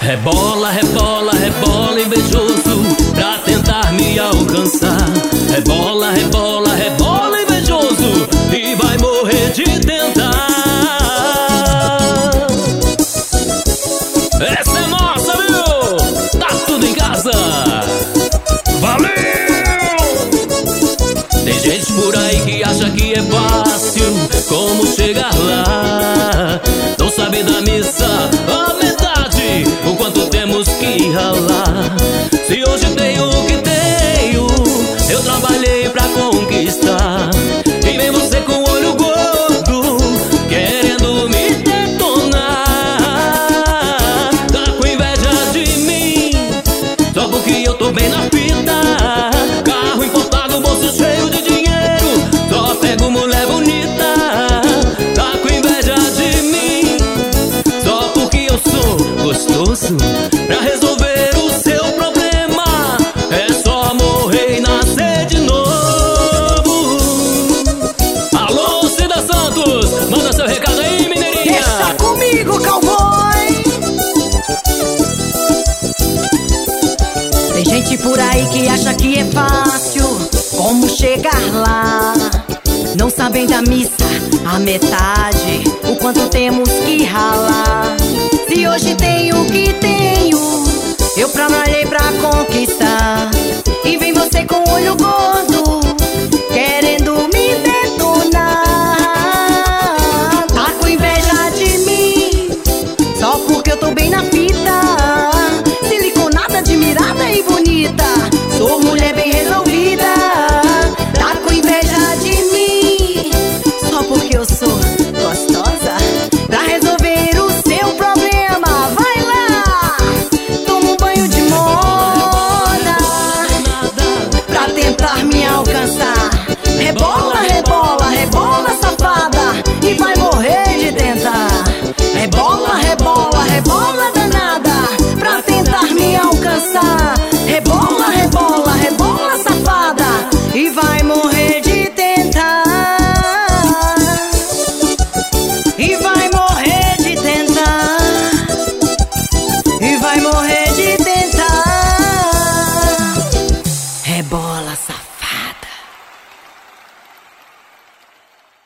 Rebola, rebola, rebola invejoso pra tentar me alcançar. Rebola, rebola, rebola invejoso e vai morrer de tentar. Essa é nossa, viu? Tá tudo em casa. Valeu! Tem gente por aí que acha que é fácil como chegar lá. Não sabe da missa a metade, o quanto temos que ralar. Se hoje tenho o que tenho, eu trabalhei pra conquistar. E vem você com o olho gordo, querendo me detonar. Tá com inveja de mim, só porque eu tô bem na fita. Carro importado, bolso cheio de dinheiro, só pego mulher bonita. Tá com inveja de mim, só porque eu sou gostoso. Pra resolver o seu problema é só morrer e nascer de novo. Alô, Cida Santos, manda seu recado aí, mineirinha. Deixa comigo, cowboy. Tem gente por aí que acha que é fácil como chegar lá. Não sabem da missa a metade, o quanto temos que ralar. Se hoje tenho o que tenho, eu trabalhei pra conquistar. E vem você com o olho gordo,